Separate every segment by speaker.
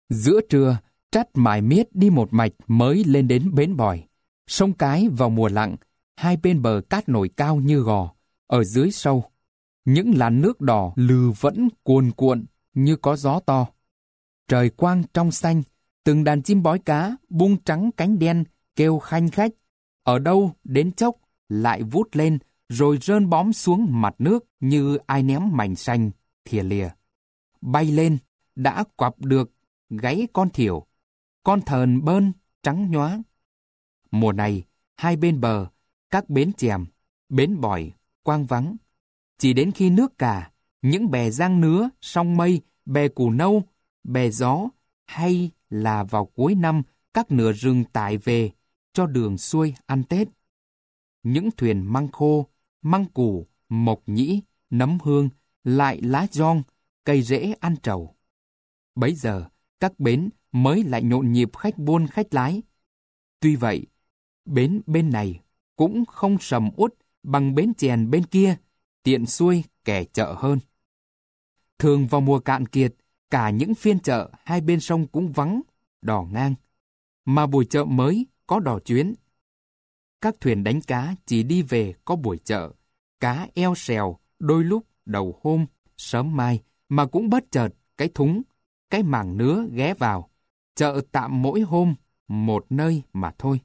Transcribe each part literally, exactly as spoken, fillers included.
Speaker 1: Giữa trưa, Trắt mải miết đi một mạch mới lên đến bến bòi. Sông Cái vào mùa lặng, hai bên bờ cát nổi cao như gò, ở dưới sâu. Những làn nước đỏ lừ vẫn cuồn cuộn như có gió to. Trời quang trong xanh, từng đàn chim bói cá bung trắng cánh đen kêu khanh khách. Ở đâu đến chốc lại vút lên rồi rơn bóm xuống mặt nước như ai ném mảnh xanh thìa lìa. Bay lên, đã quặp được gáy con thiểu, con thờn bơn trắng nhóa. Mùa này, hai bên bờ, các bến chèm, bến bòi, quang vắng. Chỉ đến khi nước cả, những bè giang nứa, song mây, bè cù nâu, bè gió, hay là vào cuối năm các nửa rừng tải về cho đường xuôi ăn Tết. Những thuyền măng khô, măng củ, mộc nhĩ, nấm hương, lại lá giong, cây rễ ăn trầu. Bấy giờ, các bến mới lại nhộn nhịp khách buôn khách lái. Tuy vậy, bến bên này cũng không sầm uất bằng bến chèn bên kia, tiện xuôi kẻ chợ hơn. Thường vào mùa cạn kiệt, cả những phiên chợ hai bên sông cũng vắng, đò ngang. Mà buổi chợ mới có đò chuyến. Các thuyền đánh cá chỉ đi về có buổi chợ, cá eo xèo đôi lúc đầu hôm, sớm mai, mà cũng bất chợt cái thúng, cái mảng nứa ghé vào, chợ tạm mỗi hôm, một nơi mà thôi.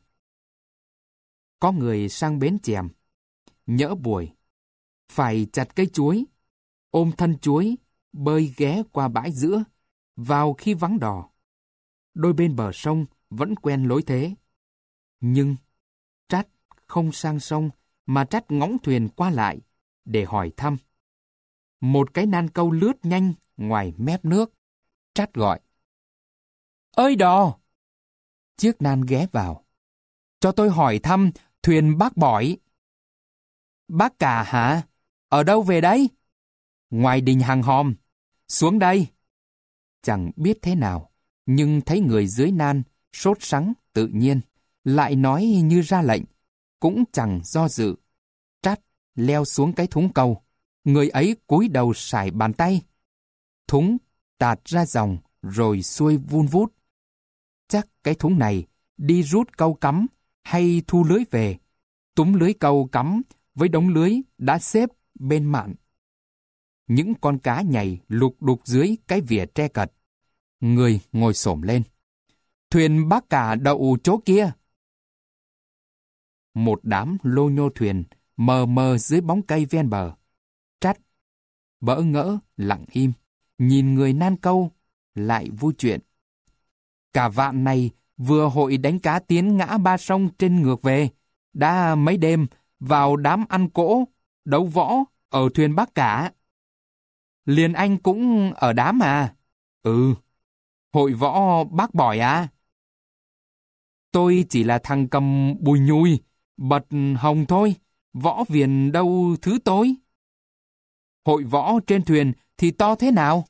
Speaker 1: Có người sang bến chèm, nhỡ buổi, phải chặt cây chuối, ôm thân chuối, bơi ghé qua bãi giữa, vào khi vắng đò. Đôi bên bờ sông vẫn quen lối thế. Nhưng Trắt không sang sông, mà Trắt ngóng thuyền qua lại, để hỏi thăm. Một cái nan câu lướt nhanh ngoài mép nước. Trắt gọi: "Ơi đò!" Chiếc nan ghé vào: "Cho tôi hỏi thăm thuyền bác Bỏi." "Bác Cả hả? Ở đâu về đấy?" "Ngoài đình Hàng Hòm." "Xuống đây." Chẳng biết thế nào, nhưng thấy người dưới nan, sốt sắng, tự nhiên, lại nói như ra lệnh, cũng chẳng do dự. Trắt leo xuống cái thúng câu, người ấy cúi đầu sải bàn tay. Thúng tạt ra dòng, rồi xuôi vun vút. Chắc cái thúng này đi rút câu cắm hay thu lưới về, túm lưới câu cắm với đống lưới đã xếp bên mạn. Những con cá nhảy lục đục dưới cái vỉa tre cật. Người ngồi xổm lên: "Thuyền bác Cả đậu chỗ kia." Một đám lô nhô thuyền mờ mờ dưới bóng cây ven bờ. Trắt bỡ ngỡ lặng im, nhìn người nan câu, lại vui chuyện. Cả vạn này vừa hội đánh cá tiến ngã ba sông trên ngược về, đã mấy đêm vào đám ăn cỗ, đấu võ ở thuyền bác Cả. "Liền anh cũng ở đám à?" "Ừ." "Hội võ bác Bỏi à?" "Tôi chỉ là thằng cầm bùi nhùi, bật hồng thôi, võ viền đâu thứ tôi." "Hội võ trên thuyền thì to thế nào?"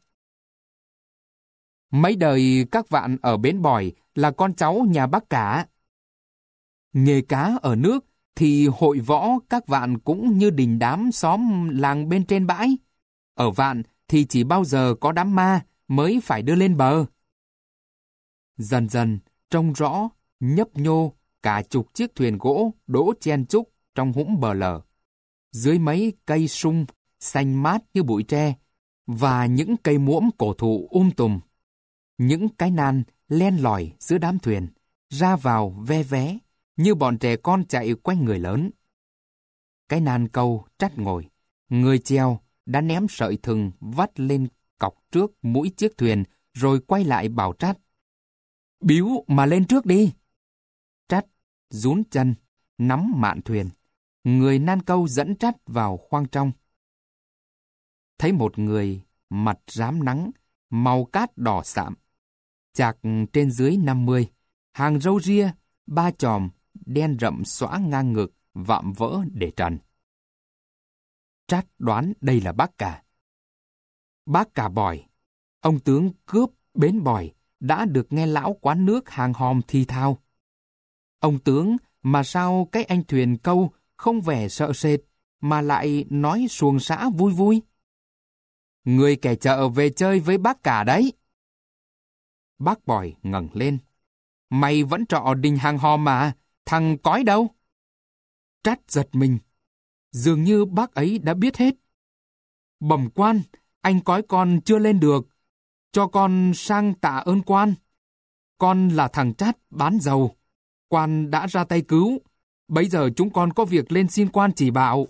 Speaker 1: "Mấy đời các vạn ở bến Bòi là con cháu nhà bác Cả." "Nghề cá ở nước thì hội võ các vạn cũng như đình đám xóm làng bên trên bãi. Ở vạn thì chỉ bao giờ có đám ma mới phải đưa lên bờ." Dần dần trông rõ, nhấp nhô cả chục chiếc thuyền gỗ đỗ chen chúc trong hũng bờ lở. Dưới mấy cây sung xanh mát như bụi tre, và những cây muỗng cổ thụ um tùm. Những cái nan len lỏi giữa đám thuyền, ra vào ve vé, như bọn trẻ con chạy quanh người lớn. Cái nan câu Trắt ngồi, người chèo đã ném sợi thừng vắt lên cọc trước mũi chiếc thuyền, rồi quay lại bảo Trắt: "Biếu mà lên trước đi." Trắt rún chân, nắm mạn thuyền. Người nan câu dẫn Trắt vào khoang trong. Thấy một người mặt rám nắng, màu cát đỏ sạm, chạc trên dưới năm mươi, hàng râu ria, ba chòm, đen rậm xõa ngang ngực, vạm vỡ để trần. Trắt đoán đây là bác Cả. Bác Cả Bỏi, ông tướng cướp bến Bòi, đã được nghe lão quán nước Hàng Hòm thì thào. Ông tướng mà sao cái anh thuyền câu không vẻ sợ sệt, mà lại nói xuồng xã vui vui? Người kẻ chợ về chơi với bác Cả đấy. Bác Bòi ngẩng lên. Mày vẫn trọ đình hàng hò mà, thằng cói đâu? Trát giật mình. Dường như bác ấy đã biết hết. Bẩm quan, anh cói con chưa lên được. Cho con sang tạ ơn quan. Con là thằng Trát bán dầu. Quan đã ra tay cứu. Bấy giờ chúng con có việc lên xin quan chỉ bảo.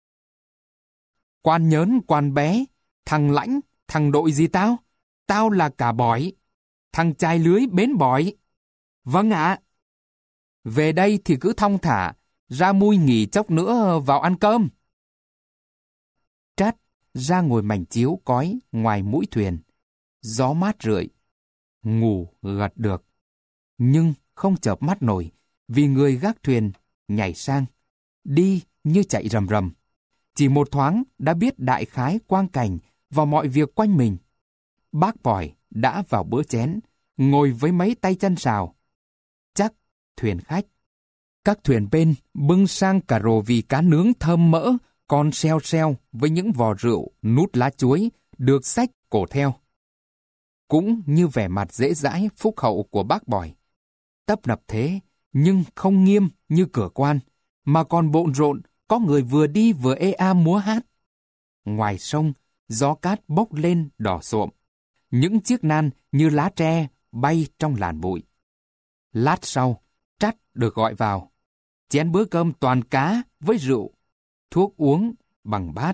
Speaker 1: Quan nhớn, quan bé. Thằng Lãnh, thằng đội gì tao? Tao là cả Bỏi. Thằng chài lưới bến Bỏi. Vâng ạ. Về đây thì cứ thong thả, ra mui nghỉ chốc nữa vào ăn cơm. Trát ra ngồi mảnh chiếu cói ngoài mũi thuyền. Gió mát rượi. Ngủ gật được. Nhưng không chợp mắt nổi, vì người gác thuyền nhảy sang. Đi như chạy rầm rầm. Chỉ một thoáng đã biết đại khái quang cảnh và mọi việc quanh mình. Bác Bòi đã vào bữa chén, ngồi với mấy tay chân xào. Chắc thuyền khách. Các thuyền bên bưng sang cả rổ vỉ cá nướng thơm mỡ, còn xeo xeo với những vò rượu nút lá chuối được xách cổ theo. Cũng như vẻ mặt dễ dãi phúc hậu của bác Bòi. Tấp nập thế, nhưng không nghiêm như cửa quan, mà còn bộn rộn, có người vừa đi vừa ê a múa hát. Ngoài sông, gió cát bốc lên đỏ xộm. Những chiếc nan như lá tre bay trong làn bụi. Lát sau, Trát được gọi vào. Chén bữa cơm toàn cá với rượu, thuốc uống bằng bát.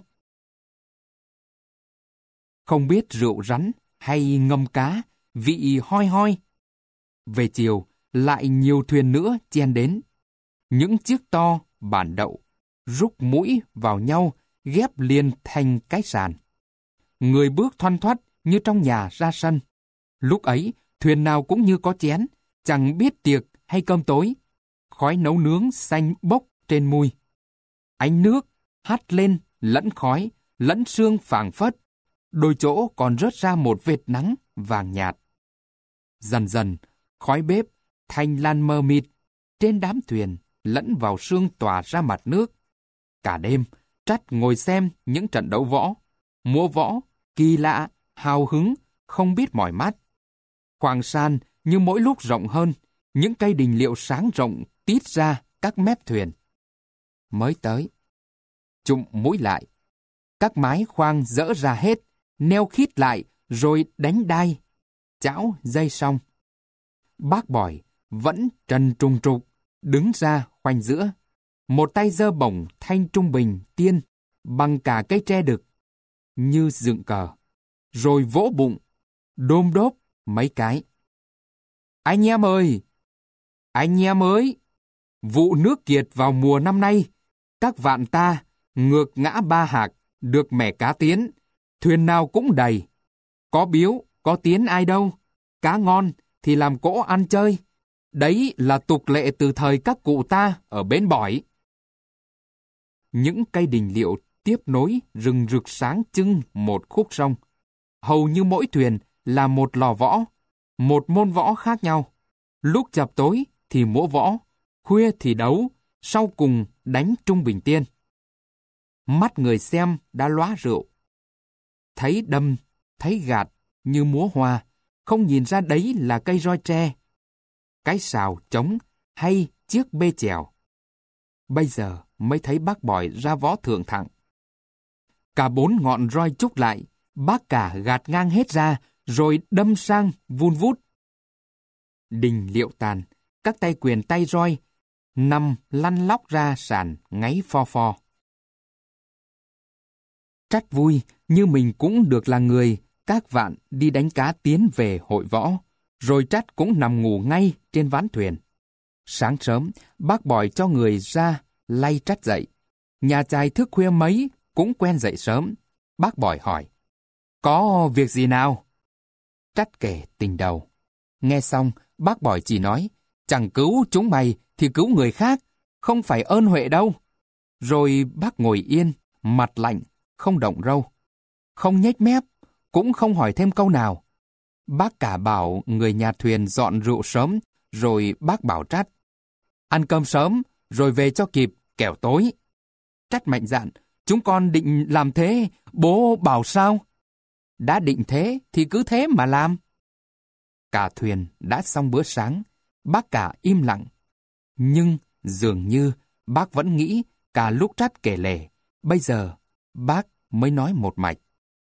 Speaker 1: Không biết rượu rắn hay ngâm cá, vị hoi hoi. Về chiều, lại nhiều thuyền nữa chen đến. Những chiếc to, bản đậu, rúc mũi vào nhau, ghép liền thành cái sàn. Người bước thoăn thoắt như trong nhà ra sân. Lúc ấy, thuyền nào cũng như có chén, chẳng biết tiệc hay cơm tối. Khói nấu nướng xanh bốc trên mui. Ánh nước hắt lên lẫn khói, lẫn sương phảng phất. Đôi chỗ còn rớt ra một vệt nắng vàng nhạt. Dần dần, khói bếp thành lan mờ mịt trên đám thuyền, lẫn vào sương tỏa ra mặt nước. Cả đêm, Trát ngồi xem những trận đấu võ, múa võ, kỳ lạ, hào hứng, không biết mỏi mắt. Khoảng sàn như mỗi lúc rộng hơn, những cây đình liệu sáng rộng tít ra các mép thuyền. Mới tới, chụm mũi lại, các mái khoang dỡ ra hết, neo khít lại rồi đánh đai, chảo dây xong. Bác Bòi vẫn trần trùng trục, đứng ra khoanh giữa. Một tay giơ bổng thanh trung bình tiên bằng cả cây tre đực, như dựng cờ, rồi vỗ bụng, đôm đốp mấy cái. Anh em ơi! Anh em ơi! Vụ nước kiệt vào mùa năm nay, các vạn ta ngược ngã ba hạc, được mẻ cá tiến, thuyền nào cũng đầy. Có biếu, có tiến ai đâu, cá ngon thì làm cỗ ăn chơi. Đấy là tục lệ từ thời các cụ ta ở bến Bỏi. Những cây đình liệu tiếp nối rừng rực sáng trưng một khúc sông. Hầu như mỗi thuyền là một lò võ, một môn võ khác nhau. Lúc chập tối thì múa võ, khuya thì đấu, sau cùng đánh trung bình tiên. Mắt người xem đã lóa rượu. Thấy đâm, thấy gạt như múa hoa, không nhìn ra đấy là cây roi tre, cái sào trống hay chiếc bê chèo. Bây giờ mới thấy bác Bòi ra võ thượng thặng. Cả bốn ngọn roi trúc lại, bác cả gạt ngang hết ra, rồi đâm sang vun vút. Đình liệu tàn, các tay quyền tay roi, nằm lăn lóc ra sàn ngáy pho pho. Trát vui như mình cũng được là người các vạn đi đánh cá tiến về hội võ, rồi Trát cũng nằm ngủ ngay trên ván thuyền. Sáng sớm, bác Bòi cho người ra lay Trát dậy. Nhà trai thức khuya mấy cũng quen dậy sớm. Bác Bòi hỏi, có việc gì nào? Trát kể tình đầu. Nghe xong, bác Bòi chỉ nói, chẳng cứu chúng mày thì cứu người khác, không phải ơn huệ đâu. Rồi bác ngồi yên, mặt lạnh, không động râu, không nhếch mép, cũng không hỏi thêm câu nào. Bác cả bảo người nhà thuyền dọn rượu sớm, rồi bác bảo Trát, ăn cơm sớm, rồi về cho kịp, kẻo tối. Trát mạnh dạn, chúng con định làm thế, bố bảo sao? Đã định thế thì cứ thế mà làm. cả thuyền đã xong bữa sáng, bác cả im lặng. Nhưng dường như bác vẫn nghĩ cả lúc Trát kể lể, bây giờ bác mới nói một mạch.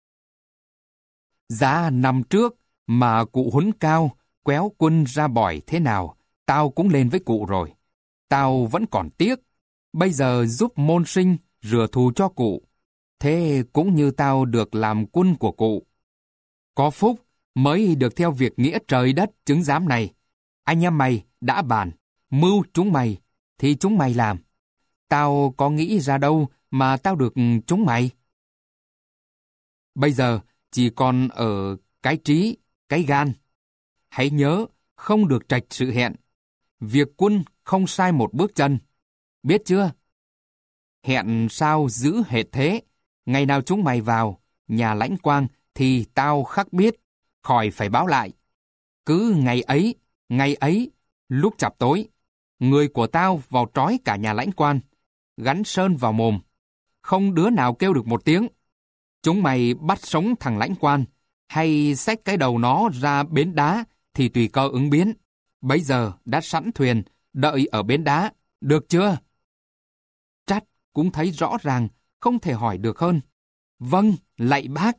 Speaker 1: Giá năm trước mà cụ Huấn Cao kéo quân ra bỏi thế nào, tao cũng lên với cụ rồi. Tao vẫn còn tiếc, bây giờ giúp môn sinh rửa thù cho cụ. Thế cũng như tao được làm quân của cụ. Có phúc mới được theo việc nghĩa trời đất chứng giám này. Anh em mày đã bàn, mưu chúng mày, thì chúng mày làm. Tao có nghĩ ra đâu mà tao được chúng mày. Bây giờ chỉ còn ở cái trí, cái gan. Hãy nhớ, không được trạch sự hẹn. Việc quân không sai một bước chân. Biết chưa? Hẹn sao giữ hệt thế. Ngày nào chúng mày vào nhà Lãnh Quang thì tao khắc biết, khỏi phải báo lại. Cứ ngày ấy, ngày ấy, lúc chập tối, người của tao vào trói cả nhà Lãnh Quan, gắn sơn vào mồm. Không đứa nào kêu được một tiếng. Chúng mày bắt sống thằng Lãnh Quan, hay xách cái đầu nó ra bến đá thì tùy cơ ứng biến. Bấy giờ đã sẵn thuyền, đợi ở bến đá, được chưa? Trát cũng thấy rõ ràng, không thể hỏi được hơn. Vâng, lạy bác.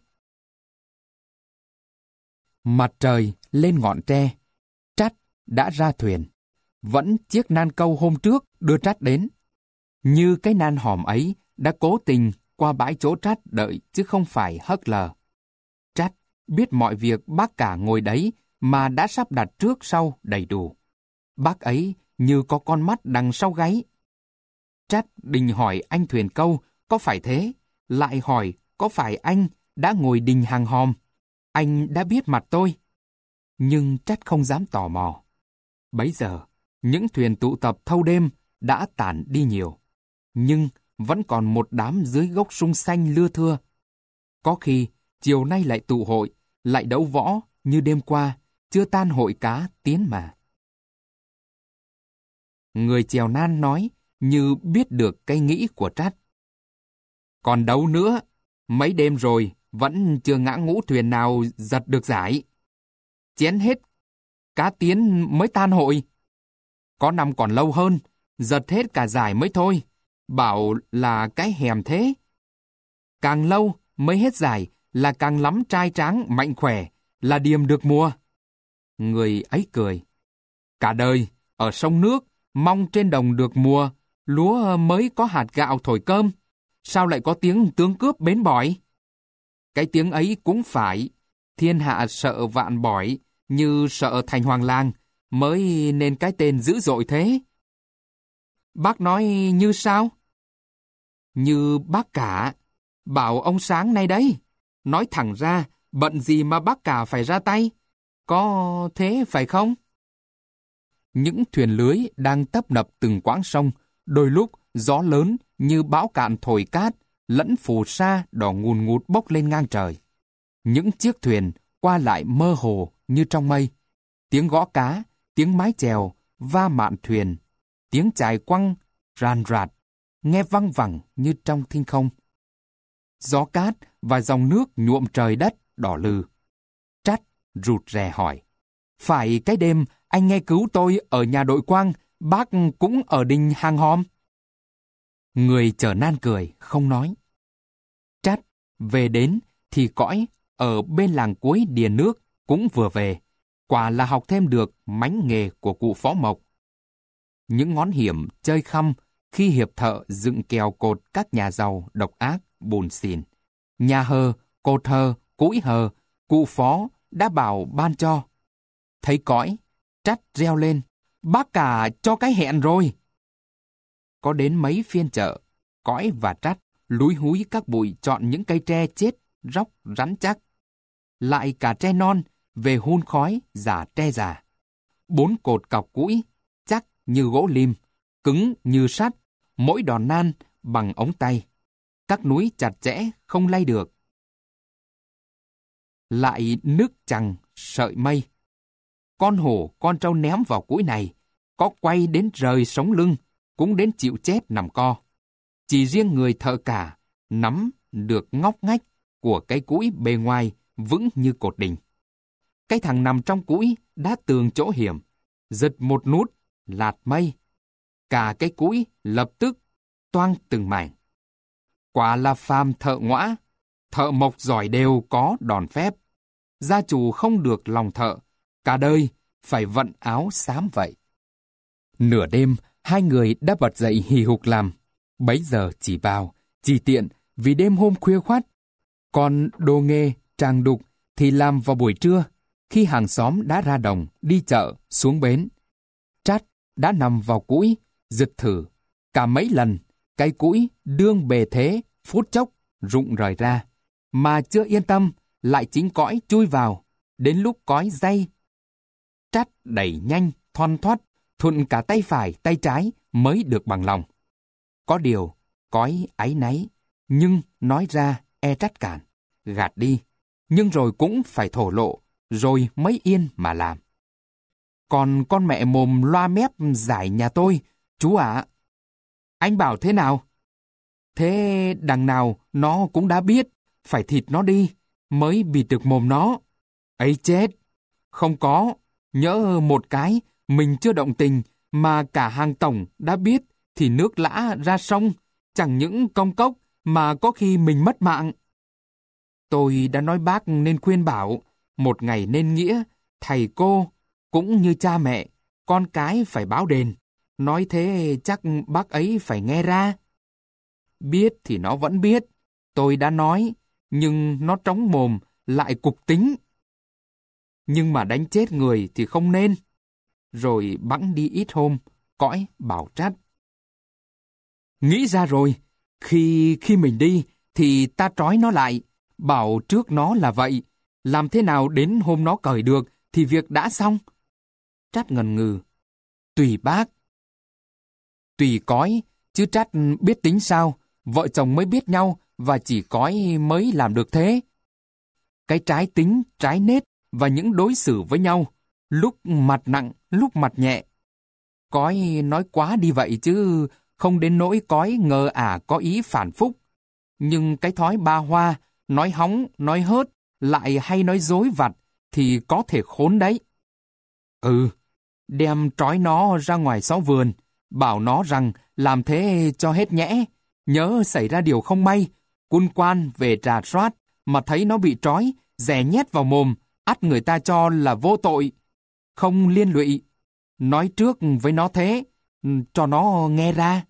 Speaker 1: Mặt trời lên ngọn tre, Trát đã ra thuyền. Vẫn chiếc nan câu hôm trước đưa Trát đến. Như cái nan hòm ấy đã cố tình qua bãi chỗ Trát đợi chứ không phải hất lờ. Trát biết mọi việc bác cả ngồi đấy mà đã sắp đặt trước sau đầy đủ. Bác ấy như có con mắt đằng sau gáy. Trát định hỏi anh thuyền câu có phải thế, lại hỏi có phải anh đã ngồi đình hàng hòm. Anh đã biết mặt tôi. Nhưng Trát không dám tò mò. Bấy giờ, những thuyền tụ tập thâu đêm đã tản đi nhiều. Nhưng vẫn còn một đám dưới gốc sung xanh lưa thưa. Có khi, chiều nay lại tụ hội, lại đấu võ như đêm qua, chưa tan hội cá tiến mà. Người chèo nan nói như biết được cái nghĩ của Trát. Còn đấu nữa, mấy đêm rồi vẫn chưa ngã ngũ thuyền nào giật được giải. Chén hết, cá tiến mới tan hội. Có năm còn lâu hơn, giật hết cả giải mới thôi. Bảo là cái hèm thế. Càng lâu mới hết giải là càng lắm trai tráng mạnh khỏe, là điềm được mùa. Người ấy cười. Cả đời, ở sông nước, mong trên đồng được mùa, lúa mới có hạt gạo thổi cơm. Sao lại có tiếng tướng cướp bến bỏi? Cái tiếng ấy cũng phải. Thiên hạ sợ vạn bỏi, như sợ thành hoàng lang, mới nên cái tên dữ dội thế. Bác nói như sao? Như bác cả, bảo ông sáng nay đấy. Nói thẳng ra, bận gì mà bác cả phải ra tay? Có thế phải không? Những thuyền lưới đang tấp nập từng quãng sông, đôi lúc gió lớn như bão cạn thổi cát, lẫn phù sa đỏ ngùn ngụt bốc lên ngang trời. Những chiếc thuyền qua lại mơ hồ như trong mây. Tiếng gõ cá, tiếng mái chèo, va mạn thuyền, tiếng chài quăng, ràn rạt, nghe văng vẳng như trong thinh không. Gió cát và dòng nước nhuộm trời đất đỏ lừ. Trát rụt rè hỏi. Phải cái đêm anh nghe cứu tôi ở nhà đội Quang, bác cũng ở đình hàng hòm? Người chở nan cười, không nói. Trát về đến thì cõi ở bên làng cuối đìa nước cũng vừa về. Quả là học thêm được mánh nghề của cụ Phó Mộc. Những ngón hiểm chơi khăm khi hiệp thợ dựng kèo cột các nhà giàu độc ác, bùn xỉn. Nhà hờ, cột hờ, cũi hờ, cụ Phó đã bảo ban cho. Thấy cõi, Trát reo lên. Bác cả cho cái hẹn rồi. Có đến mấy phiên chợ, cõi và Trát lúi húi các bụi chọn những cây tre chết, róc, rắn chắc. Lại cả tre non, về hun khói, giả tre già. Bốn cột cọc cũi, chắc như gỗ lim, cứng như sắt, mỗi đòn nan bằng ống tay. Các núi chặt chẽ, không lay được. Lại nước chằng, sợi mây. Con hổ, con trâu ném vào cũi này, có quay đến rời sống lưng, cũng đến chịu chết nằm co. Chỉ riêng người thợ cả, nắm được ngóc ngách của cái cũi bề ngoài vững như cột đình. Cái thằng nằm trong cũi đã tường chỗ hiểm, giật một nút, lạt mây. Cả cái cũi lập tức toang từng mảnh. Quả là phàm thợ ngõa, thợ mộc giỏi đều có đòn phép. Gia chủ không được lòng thợ, cả đời phải vận áo xám vậy. Nửa đêm, hai người đã bật dậy hì hục làm. Bấy giờ chỉ vào, chỉ tiện vì đêm hôm khuya khoắt. Còn đồ nghề, tràng đục thì làm vào buổi trưa, khi hàng xóm đã ra đồng, đi chợ, xuống bến. Trát đã nằm vào cũi, giật thử. Cả mấy lần, cái cũi đương bề thế, phút chốc, rụng rời ra. Mà chưa yên tâm, lại chính cõi chui vào. Đến lúc cõi day, Trát đẩy nhanh, thoăn thoắt, thuận cả tay phải, tay trái mới được bằng lòng. Có điều, cõi áy náy, nhưng nói ra e Trát cản, gạt đi. Nhưng rồi cũng phải thổ lộ, rồi mới yên mà làm. Còn con mẹ mồm loa mép giải nhà tôi, chú ạ. Anh bảo thế nào? Thế đằng nào nó cũng đã biết, phải thịt nó đi, mới bịt được mồm nó. Ấy chết! Không có, nhỡ một cái, mình chưa động tình, mà cả hàng tổng đã biết, thì nước lã ra sông, chẳng những công cốc, mà có khi mình mất mạng. Tôi đã nói bác nên khuyên bảo, một ngày nên nghĩa, thầy cô, cũng như cha mẹ, con cái phải báo đền. Nói thế chắc bác ấy phải nghe ra. Biết thì nó vẫn biết, tôi đã nói, nhưng nó trống mồm, lại cục tính. Nhưng mà đánh chết người thì không nên. Rồi bẵng đi ít hôm, cõi bảo Trát. Nghĩ ra rồi, khi khi mình đi, thì ta trói nó lại, bảo trước nó là vậy. Làm thế nào đến hôm nó cởi được, thì việc đã xong. Trát ngần ngừ. Tùy bác. Tùy cõi, chứ Trát biết tính sao, vợ chồng mới biết nhau, và chỉ cõi mới làm được thế. Cái trái tính, trái nết, và những đối xử với nhau, lúc mặt nặng, lúc mặt nhẹ. Cõi nói quá đi vậy chứ, không đến nỗi cõi ngờ ả có ý phản phúc. Nhưng cái thói ba hoa, nói hóng, nói hớt, lại hay nói dối vặt, thì có thể khốn đấy. Ừ, đem trói nó ra ngoài xó vườn, bảo nó rằng làm thế cho hết nhẽ. Nhớ xảy ra điều không may, quân quan về trà soát, mà thấy nó bị trói, dè nhét vào mồm, ắt người ta cho là vô tội, không liên lụy. Nói trước với nó thế, cho nó nghe ra.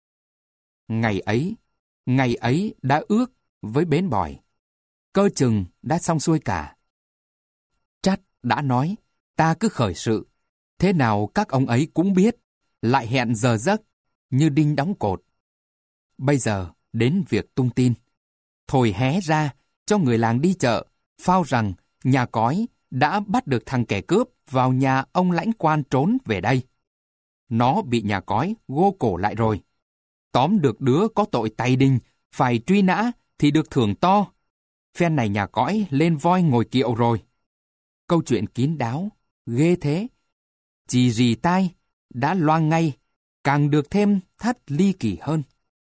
Speaker 1: Ngày ấy, ngày ấy đã ước với bến bòi. Cơ chừng đã xong xuôi cả. Trát đã nói, ta cứ khởi sự. Thế nào các ông ấy cũng biết, lại hẹn giờ giấc, như đinh đóng cột. Bây giờ đến việc tung tin. Thổi hé ra cho người làng đi chợ, phao rằng nhà cói đã bắt được thằng kẻ cướp vào nhà ông lãnh quan trốn về đây. Nó bị nhà cói gô cổ lại rồi. Tóm được đứa có tội tày đình, phải truy nã thì được thưởng to. Phen này nhà cõi lên voi ngồi kiệu rồi. Câu chuyện kín đáo, ghê thế. Chỉ rì tai, đã loang ngay, càng được thêm thắt ly kỳ hơn.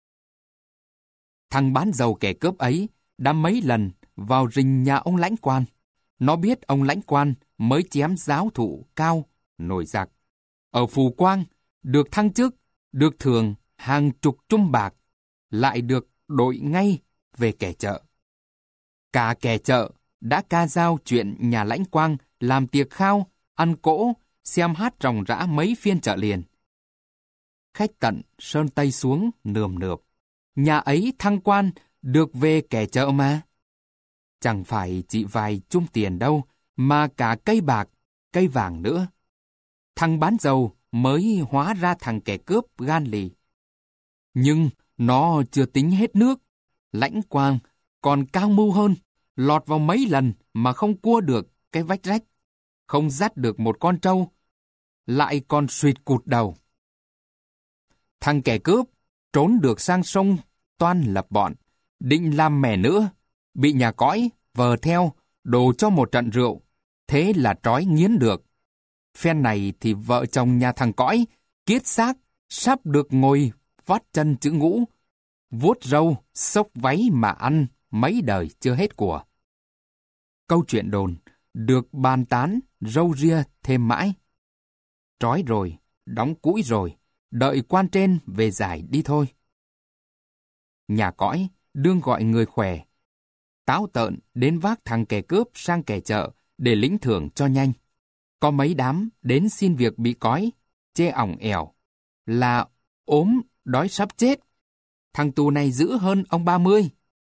Speaker 1: Thằng bán dầu kẻ cướp ấy đã mấy lần vào rình nhà ông lãnh quan. Nó biết ông lãnh quan mới chém giáo thụ cao, nổi giặc. Ở Phù Quang, được thăng chức, được thưởng hàng chục trung bạc, lại được đội ngay về kẻ chợ. Cả kẻ chợ đã ca giao chuyện nhà lãnh quang làm tiệc khao, ăn cỗ, xem hát ròng rã mấy phiên chợ liền. Khách tận sơn tây xuống nườm nượp. Nhà ấy thăng quan được về kẻ chợ mà. Chẳng phải chỉ vài chung tiền đâu, mà cả cây bạc, cây vàng nữa. Thằng bán dầu mới hóa ra thằng kẻ cướp gan lì. Nhưng nó chưa tính hết nước. Lãnh quang còn cao mưu hơn, lọt vào mấy lần mà không cua được cái vách rách, không dắt được một con trâu, lại còn suýt cụt đầu. Thằng kẻ cướp trốn được sang sông toan lập bọn, định làm mẻ nữa, bị nhà cõi vờ theo, đổ cho một trận rượu, thế là trói nghiến được. Phen này thì vợ chồng nhà thằng cõi kiết xác, sắp được ngồi vót chân chữ ngũ, vuốt râu, xốc váy mà ăn mấy đời chưa hết của. Câu chuyện đồn, được bàn tán, râu ria thêm mãi. Trói rồi, đóng cũi rồi, đợi quan trên về giải đi thôi. Nhà cõi đương gọi người khỏe, táo tợn đến vác thằng kẻ cướp sang kẻ chợ để lĩnh thưởng cho nhanh. Có mấy đám đến xin việc bị cói, chê ỏng ẻo, là ốm, đói sắp chết. Thằng tù này dữ hơn ông ba mươi.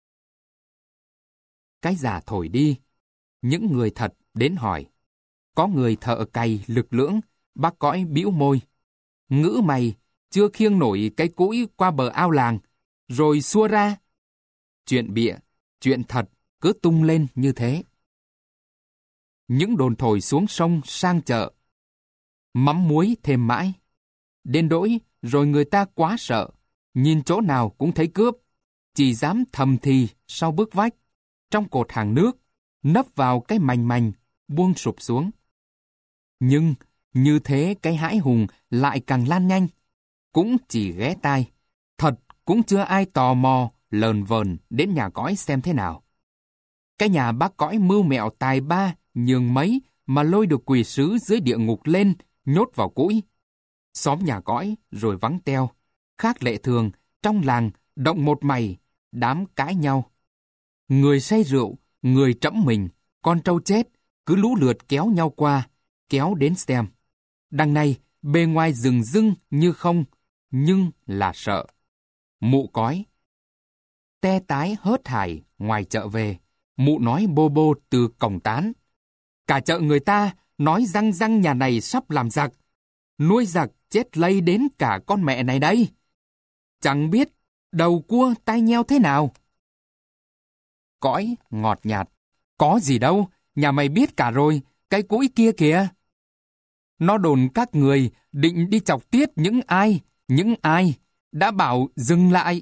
Speaker 1: Cái giả thổi đi, những người thật đến hỏi. Có người thợ cày lực lưỡng, bác cõi bĩu môi. Ngữ mày, chưa khiêng nổi cái cũi qua bờ ao làng, rồi xua ra. Chuyện bịa, chuyện thật, cứ tung lên như thế. Những đồn thổi xuống sông sang chợ. Mắm muối thêm mãi. Đến đỗi rồi người ta quá sợ, nhìn chỗ nào cũng thấy cướp, chỉ dám thầm thì sau bức vách, trong cột hàng nước, nấp vào cái mành mành, buông sụp xuống. Nhưng như thế cái hãi hùng lại càng lan nhanh, cũng chỉ ghé tai, thật cũng chưa ai tò mò lờn vờn đến nhà cõi xem thế nào. Cái nhà bác cõi mưu mẹo tài ba nhường mấy mà lôi được quỷ sứ dưới địa ngục lên, nhốt vào cũi. Xóm nhà cõi rồi vắng teo, khác lệ thường, trong làng động một mày, đám cãi nhau. Người say rượu, người trẫm mình, con trâu chết, cứ lũ lượt kéo nhau qua, kéo đến xem. Đằng này, bề ngoài rừng rưng như không, nhưng là sợ. Mụ cói te tái hớt hải ngoài chợ về, mụ nói bô bô từ cổng tán. Cả chợ người ta nói răng răng nhà này sắp làm giặc. Nuôi giặc chết lây đến cả con mẹ này đây. Chẳng biết đầu cua tai nheo thế nào. Cõi ngọt nhạt. Có gì đâu, nhà mày biết cả rồi, cái cũi kia kìa. Nó đồn các người định đi chọc tiết những ai, những ai, đã bảo dừng lại.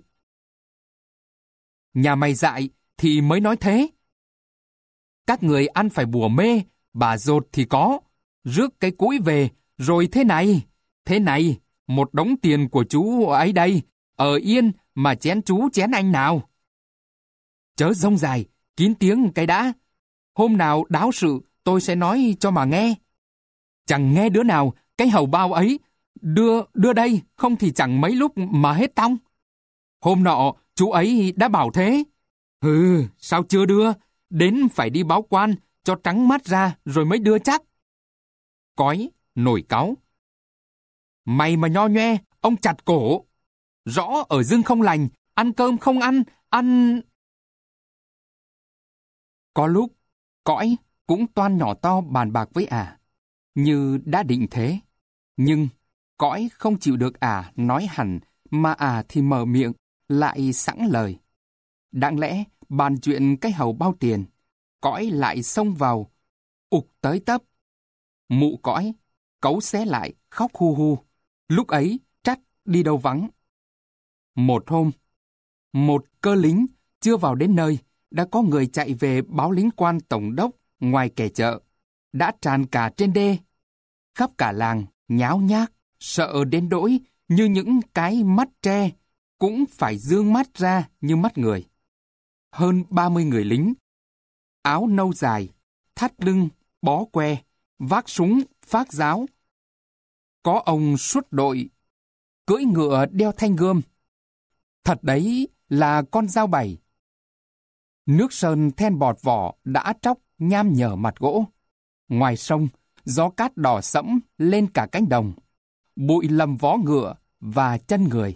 Speaker 1: Nhà mày dại thì mới nói thế. Các người ăn phải bùa mê, bà dột thì có, rước cái cũi về, rồi thế này, thế này, một đống tiền của chú ấy đây, ở yên mà chén chú chén anh nào. Chớ rông dài, kín tiếng cái đã. Hôm nào đáo sự tôi sẽ nói cho mà nghe. Chẳng nghe đứa nào cái hầu bao ấy, đưa, đưa đây, không thì chẳng mấy lúc mà hết tong. Hôm nọ chú ấy đã bảo thế. Hừ, sao chưa đưa, đến phải đi báo quan cho trắng mắt ra rồi mới đưa chắc. Cói nổi cáu. Mày mà nho nhoe, ông chặt cổ. Rõ ở dưng không lành, ăn cơm không ăn, ăn... Có lúc, cõi cũng toan nhỏ to bàn bạc với ả, như đã định thế. Nhưng cõi không chịu được ả nói hẳn, mà ả thì mở miệng, lại sẵn lời. Đáng lẽ bàn chuyện cái hầu bao tiền, cõi lại xông vào, ục tới tấp. Mụ cõi, cấu xé lại, khóc hu hu. Lúc ấy, trách đi đâu vắng. Một hôm, một cơ lính chưa vào đến nơi, đã có người chạy về báo lính quan tổng đốc ngoài kẻ chợ. Đã tràn cả trên đê. Khắp cả làng, nháo nhác, sợ đến đỗi như những cái mắt tre, cũng phải dương mắt ra như mắt người. Hơn ba mươi người lính, áo nâu dài, thắt lưng, bó que, vác súng, phác giáo. Có ông suốt đội, cưỡi ngựa đeo thanh gươm. Thật đấy là con dao bảy. Nước sơn then bọt vỏ đã tróc nham nhở mặt gỗ. Ngoài sông, gió cát đỏ sẫm lên cả cánh đồng. Bụi lầm vó ngựa và chân người.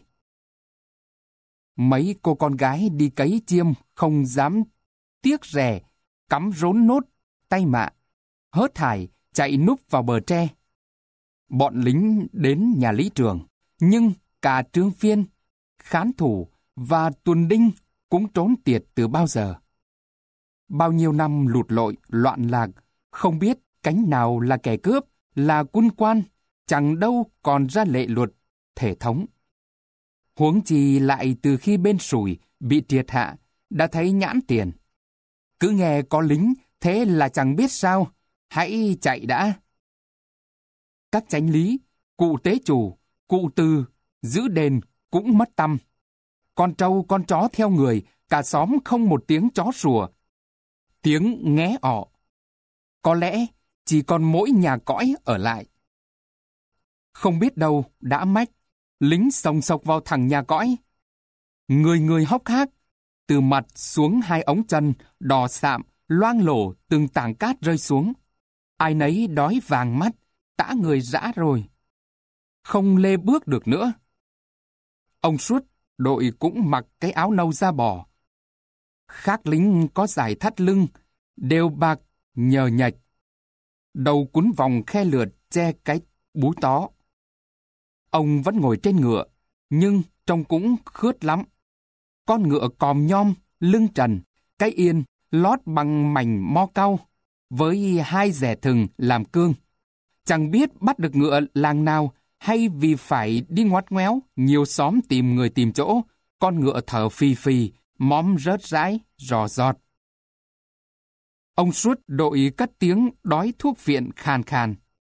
Speaker 1: Mấy cô con gái đi cấy chiêm không dám tiếc rẻ, cắm rốn nốt, tay mạ, hớt hải chạy núp vào bờ tre. Bọn lính đến nhà lý trường, nhưng cả trương phiên, khán thủ và tuần đinh cũng trốn tiệt từ bao giờ. Bao nhiêu năm lụt lội, loạn lạc, không biết cánh nào là kẻ cướp, là quân quan, chẳng đâu còn ra lệ luật, thể thống. Huống chi lại từ khi bên Sủi bị triệt hạ, đã thấy nhãn tiền. Cứ nghe có lính, thế là chẳng biết sao, hãy chạy đã. Các chánh lý, cụ tế chủ, cụ từ, giữ đền cũng mất tăm. Con trâu con chó theo người, cả xóm không một tiếng chó sủa, tiếng nghé ọ. có lẽ chỉ còn mỗi nhà cõi ở lại. Không biết đâu đã mách, lính xồng xộc vào thẳng nhà cõi. Người người hốc hác, từ mặt xuống hai ống chân, đỏ sạm, loang lổ từng tảng cát rơi xuống. Ai nấy đói vàng mắt, tã người rã rồi. Không lê bước được nữa. Ông Suốt đội cũng mặc cái áo nâu da bò. Khác lính có giải thắt lưng, đều bạc nhờ nhạch. Đầu quấn vòng khe lượt che cái búi tó. Ông vẫn ngồi trên ngựa, nhưng trông cũng khướt lắm. Con ngựa còm nhom, lưng trần, cái yên lót bằng mảnh mo cau, với hai rẻ thừng làm cương. Chẳng biết bắt được ngựa làng nào, hay vì phải đi ngoắt ngoéo, nhiều xóm tìm người tìm chỗ, con ngựa thở phì phì, móm rớt rãi, rò rọt. Ông Suốt đội cất tiếng đói thuốc viện khàn khàn.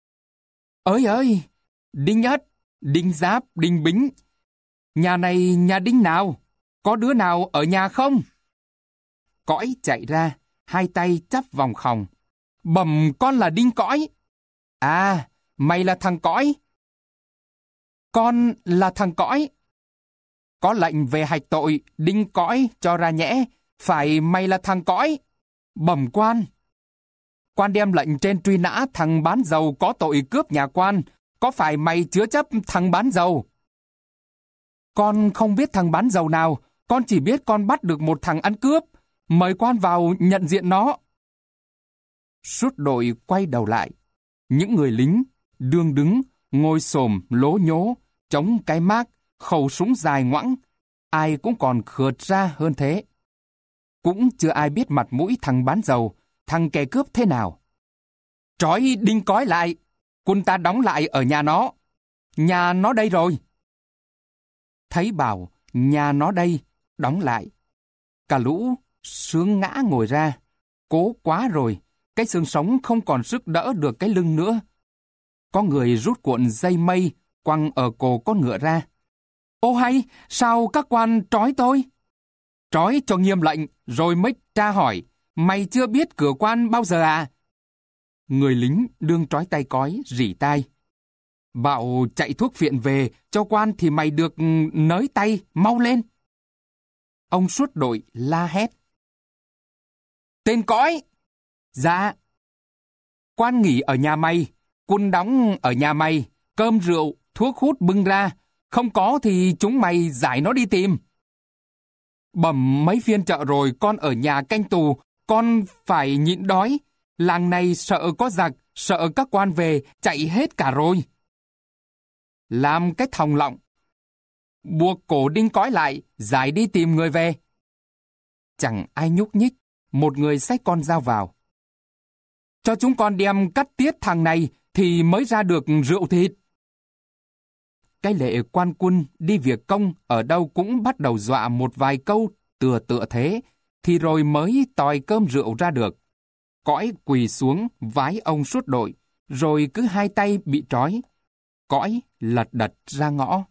Speaker 1: Ơi ơi, Đinh Ất, Đinh Giáp, Đinh Bính, nhà này nhà Đinh nào? Có đứa nào ở nhà không? Cõi chạy ra, hai tay chắp vòng khòng. Bẩm con là Đinh Cõi. À, mày là thằng Cõi. Con là thằng Cõi. Có lệnh về hạch tội, Đinh Cõi cho ra nhẽ, phải mày là thằng Cõi. Bẩm quan. Quan đem lệnh trên truy nã thằng bán dầu có tội cướp nhà quan, có phải mày chứa chấp thằng bán dầu? Con không biết thằng bán dầu nào, con chỉ biết con bắt được một thằng ăn cướp, mời quan vào nhận diện nó. Suốt đội quay đầu lại, những người lính, đương đứng, ngồi xổm lố nhố, chống cái mác, khẩu súng dài ngoẵng, ai cũng còn khượt ra hơn thế. Cũng chưa ai biết mặt mũi thằng bán dầu, thằng kẻ cướp thế nào. Trói Đinh Cõi lại, quân ta đóng lại ở nhà nó. Nhà nó đây rồi. Thấy bảo, nhà nó đây, đóng lại. Cả lũ sướng ngã ngồi ra, cố quá rồi, cái xương sống không còn sức đỡ được cái lưng nữa. Có người rút cuộn dây mây, quăng ở cổ con ngựa ra. Ô hay, sao các quan trói tôi? Trói cho nghiêm lệnh, rồi mới tra hỏi, mày chưa biết cửa quan bao giờ à? Người lính đương trói tay Cõi, rỉ tai. Bảo chạy thuốc viện về, cho quan thì mày được nới tay, mau lên. Ông Suốt đội la hét. Tên Cõi! Dạ. Quan nghỉ ở nhà mày, quân đóng ở nhà mày, cơm rượu, thuốc hút bưng ra, không có thì chúng mày giải nó đi tìm. Bẩm mấy phiên chợ rồi, con ở nhà canh tù, con phải nhịn đói. Làng này sợ có giặc, sợ các quan về, chạy hết cả rồi. Làm cái thòng lọng. Buộc cổ Đinh Cõi lại, giải đi tìm người về. Chẳng ai nhúc nhích, một người xách con dao vào. Cho chúng con đem cắt tiết thằng này, thì mới ra được rượu thịt. Cái lệ quan quân đi việc công ở đâu cũng bắt đầu dọa một vài câu tựa tựa thế, thì rồi mới tòi cơm rượu ra được. Cõi quỳ xuống vái ông Suốt đội, rồi cứ hai tay bị trói. Cõi lật đật ra ngõ.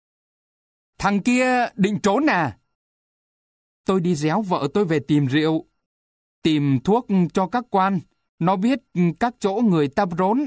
Speaker 1: Thằng kia định trốn à? Tôi đi réo vợ tôi về tìm rượu, tìm thuốc cho các quan. Nó biết các chỗ người ta rốn.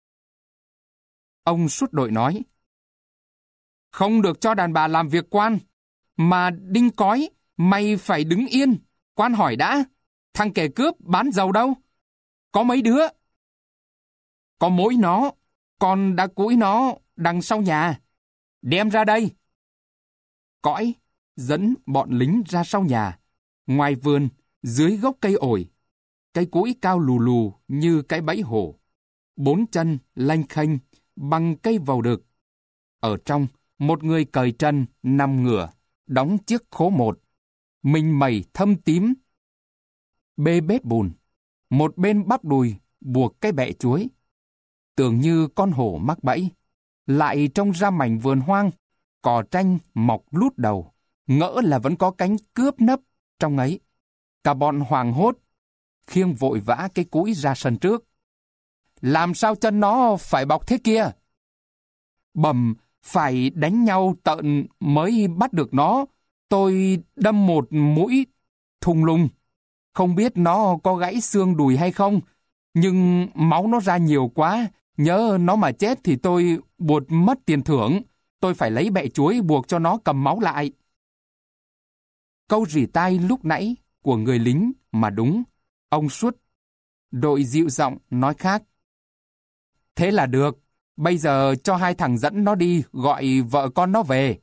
Speaker 1: Ông Suốt đội nói. Không được cho đàn bà làm việc quan. Mà Đinh Cõi, mày phải đứng yên. Quan hỏi đã, thằng kẻ cướp bán dầu đâu? Có mấy đứa? Có mỗi nó, con đã cúi nó đằng sau nhà. Đem ra đây. Cõi dẫn bọn lính ra sau nhà. Ngoài vườn, dưới gốc cây ổi, cái cúi cao lù lù như cái bẫy hổ. Bốn chân lanh khênh bằng cây vầu đực. Ở trong, một người cởi chân nằm ngửa, đóng chiếc khố một. Mình mẩy thâm tím, bê bết bùn. Một bên bắp đùi buộc cái bẹ chuối. Tưởng như con hổ mắc bẫy. Lại trông ra mảnh vườn hoang, cỏ tranh mọc lút đầu, ngỡ là vẫn có cánh cướp nấp trong ấy. Cả bọn hoảng hốt, khiêng vội vã cái cúi ra sân trước. Làm sao chân nó phải bọc thế kia? Bẩm, phải đánh nhau tợn mới bắt được nó. Tôi đâm một mũi thùng lùng. Không biết nó có gãy xương đùi hay không. Nhưng máu nó ra nhiều quá, nhớ nó mà chết thì tôi buộc mất tiền thưởng. Tôi phải lấy bẹ chuối buộc cho nó cầm máu lại. Câu rỉ tai lúc nãy của người lính mà đúng. Ông Suốt đội dịu giọng nói khác. Thế là được. Bây giờ cho hai thằng dẫn nó đi gọi vợ con nó về.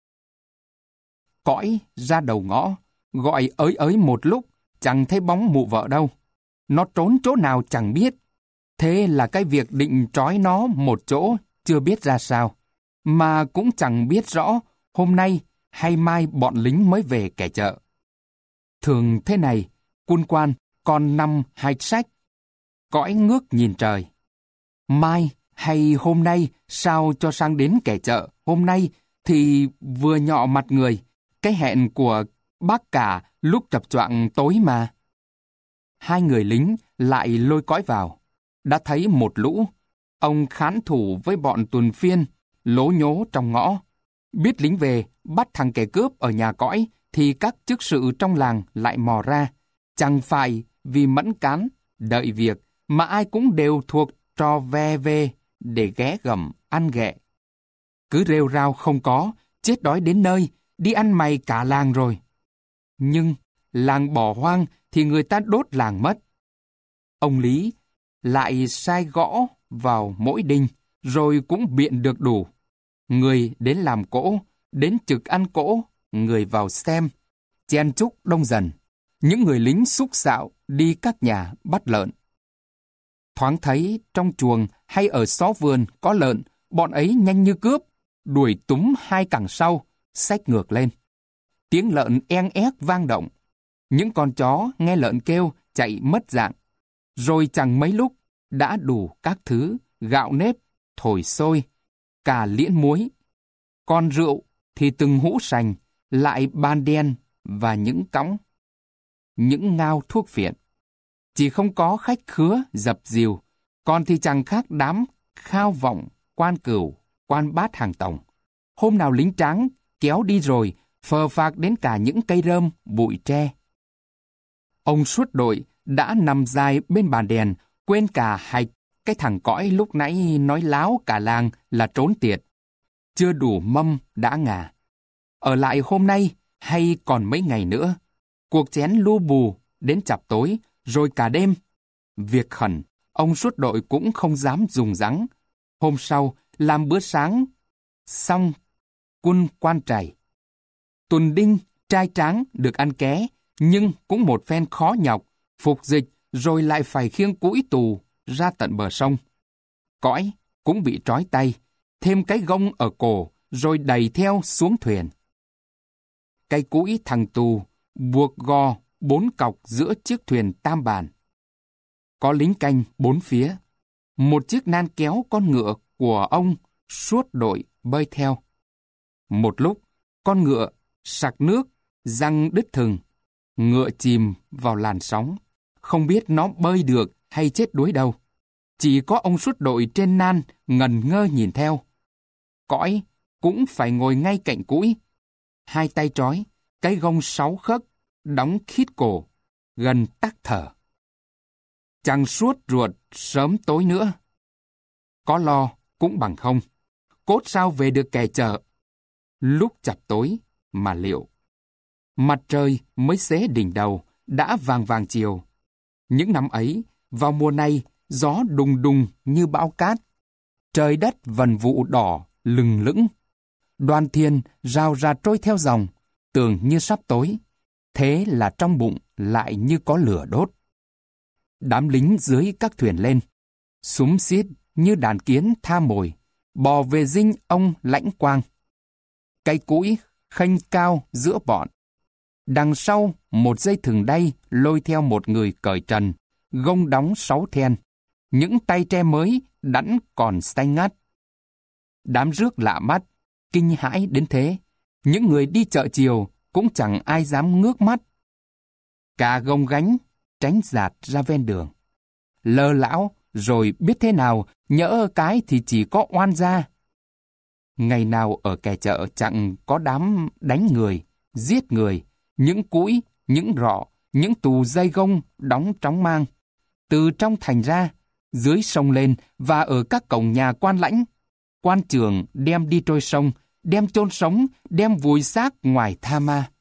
Speaker 1: Cõi ra đầu ngõ, gọi ới ới một lúc, chẳng thấy bóng mụ vợ đâu. Nó trốn chỗ nào chẳng biết. Thế là cái việc định trói nó một chỗ chưa biết ra sao. Mà cũng chẳng biết rõ hôm nay hay mai bọn lính mới về kẻ chợ. Thường thế này, quân quan còn năm hai sách. Cõi ngước nhìn trời. Mai hay hôm nay sao cho sang đến kẻ chợ? Hôm nay thì vừa nhọ mặt người. Cái hẹn của bác cả lúc chập choạng tối mà. Hai người lính lại lôi Cõi vào. Đã thấy một lũ. Ông khán thủ với bọn tuần phiên, lố nhố trong ngõ. Biết lính về, bắt thằng kẻ cướp ở nhà Cõi, thì các chức sự trong làng lại mò ra. Chẳng phải vì mẫn cán, đợi việc, mà ai cũng đều thuộc trò ve về để ghé gầm, ăn ghẹ. Cứ rêu rao không có, chết đói đến nơi, đi ăn mày cả làng rồi. Nhưng làng bỏ hoang thì người ta đốt làng mất. Ông Lý lại sai gõ vào mỗi đinh, rồi cũng biện được đủ. Người đến làm cỗ, đến trực ăn cỗ, người vào xem, chen chúc đông dần. Những người lính xúc xạo đi các nhà bắt lợn. Thoáng thấy trong chuồng hay ở xó vườn có lợn, bọn ấy nhanh như cướp, đuổi túm hai cẳng sau, xách ngược lên. Tiếng lợn en ép vang động. Những con chó nghe lợn kêu chạy mất dạng. Rồi chẳng mấy lúc đã đủ các thứ, gạo nếp, thổi sôi, cả liễn muối. Còn rượu thì từng hũ sành, lại ban đen và những cõng. Những ngao thuốc phiện. Chỉ không có khách khứa dập dìu, còn thì chẳng khác đám khao vọng, quan cửu, quan bát hàng tổng. Hôm nào lính tráng kéo đi rồi, phờ phạc đến cả những cây rơm, bụi tre. Ông Suốt đội đã nằm dài bên bàn đèn, quên cả hạch cái thằng Cõi lúc nãy nói láo cả làng là trốn tiệt. Chưa đủ mâm đã ngà. Ở lại hôm nay hay còn mấy ngày nữa, cuộc chén lu bù đến chập tối, rồi cả đêm. Việc khẩn, ông Suốt đội cũng không dám dùng rắn. Hôm sau, làm bữa sáng, xong, quân quan trải. Tuần đinh, trai tráng được ăn ké, nhưng cũng một phen khó nhọc, phục dịch, rồi lại phải khiêng cũi tù ra tận bờ sông. Cõi cũng bị trói tay, thêm cái gông ở cổ, rồi đẩy theo xuống thuyền. Cái cũi thằng tù buộc gò bốn cọc giữa chiếc thuyền tam bàn. Có lính canh bốn phía. Một chiếc nan kéo con ngựa của ông Suốt đội bơi theo. Một lúc, con ngựa sặc nước, răng đứt thừng. Ngựa chìm vào làn sóng. Không biết nó bơi được hay chết đuối đâu. Chỉ có ông Suốt đội trên nan ngần ngơ nhìn theo. Cõi cũng phải ngồi ngay cạnh cũi. Hai tay trói, cái gông sáu khớp, đóng khít cổ, gần tắc thở. Chẳng suốt ruột sớm tối nữa. Có lo cũng bằng không. Cốt sao về được kẻ chợ. Lúc chập tối mà liệu. Mặt trời mới xế đỉnh đầu, đã vàng vàng chiều. Những năm ấy, vào mùa này, gió đùng đùng như bão cát. Trời đất vần vụ đỏ, lừng lững. Đoàn thiên rào rạt trôi theo dòng, tưởng như sắp tối. Thế là trong bụng lại như có lửa đốt. Đám lính dưới các thuyền lên, xúm xiết như đàn kiến tha mồi, bò về dinh ông Lãnh Quang. Cái cũi khênh cao giữa bọn. Đằng sau một dây thừng đay lôi theo một người cởi trần, gông đóng sáu then. Những tay tre mới đẵn còn xanh ngắt. Đám rước lạ mắt, kinh hãi đến thế. Những người đi chợ chiều cũng chẳng ai dám ngước mắt. Cả gông gánh tránh giạt ra ven đường. Lơ lão rồi biết thế nào, nhỡ cái thì chỉ có oan gia. Ngày nào ở kẻ chợ chẳng có đám đánh người, giết người, những cũi, những rọ, những tù dây gông đóng trống mang. từ trong thành ra, dưới sông lên và ở các cổng nhà quan lãnh. Quan trường đem đi trôi sông, đem chôn sống, đem vùi xác ngoài Tha Ma.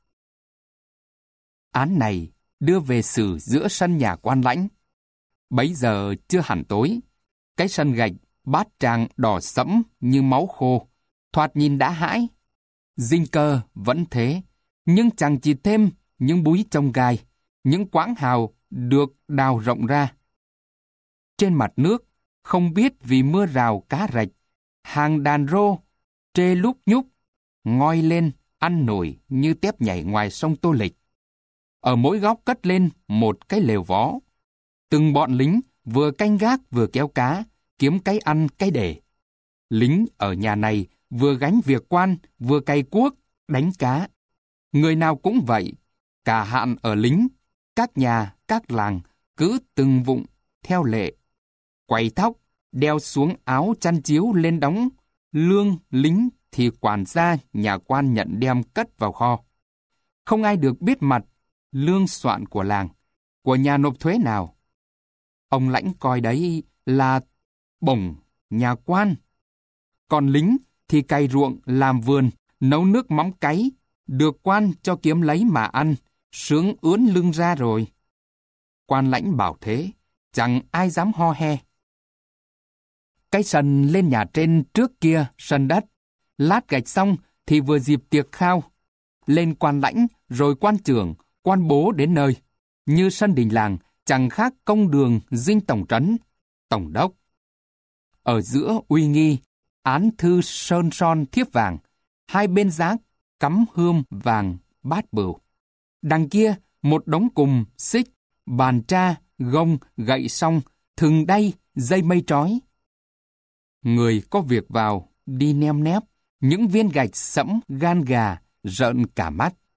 Speaker 1: Án này đưa về xử giữa sân nhà quan lãnh. Bấy giờ chưa hẳn tối, cái sân gạch bát tràng đỏ sẫm như máu khô, thoạt nhìn đã hãi. Dinh cơ vẫn thế, nhưng chẳng chỉ thêm những búi trông gai, những quãng hào được đào rộng ra. Trên mặt nước, không biết vì mưa rào cá rạch, hàng đàn rô, trê lúc nhúc, ngoi lên, ăn nổi như tép nhảy ngoài sông Tô Lịch. Ở mỗi góc cất lên một cái lều vó. Từng bọn lính vừa canh gác vừa kéo cá, kiếm cái ăn cái để. Lính ở nhà này vừa gánh việc quan, vừa cày cuốc, đánh cá. Người nào cũng vậy, cả hạn ở lính, các nhà, các làng, cứ từng vụng, theo lệ. Quay thóc, đeo xuống áo chăn chiếu lên đóng, lương lính thì quản gia nhà quan nhận đem cất vào kho. Không ai được biết mặt, lương soạn của làng, của nhà nộp thuế nào. Ông lãnh coi đấy là bổng nhà quan. Còn lính thì cày ruộng, làm vườn, nấu nước mắm cáy, được quan cho kiếm lấy mà ăn, sướng ướn lưng ra rồi. Quan lãnh bảo thế, chẳng ai dám ho he. Cái sân lên nhà trên trước kia, sân đất, lát gạch xong thì vừa dịp tiệc khao. Lên quan lãnh, rồi quan trưởng, quan bố đến nơi. Như sân đình làng, chẳng khác công đường dinh tổng trấn, tổng đốc. Ở giữa uy nghi, án thư sơn son thiếp vàng, hai bên giá cắm hươm vàng bát bửu. Đằng kia, một đống cùm, xích, bàn tra, gông, gậy song, thừng đay, dây mây trói. Người có việc vào, đi nem nép, những viên gạch sẫm gan gà, rợn cả mắt.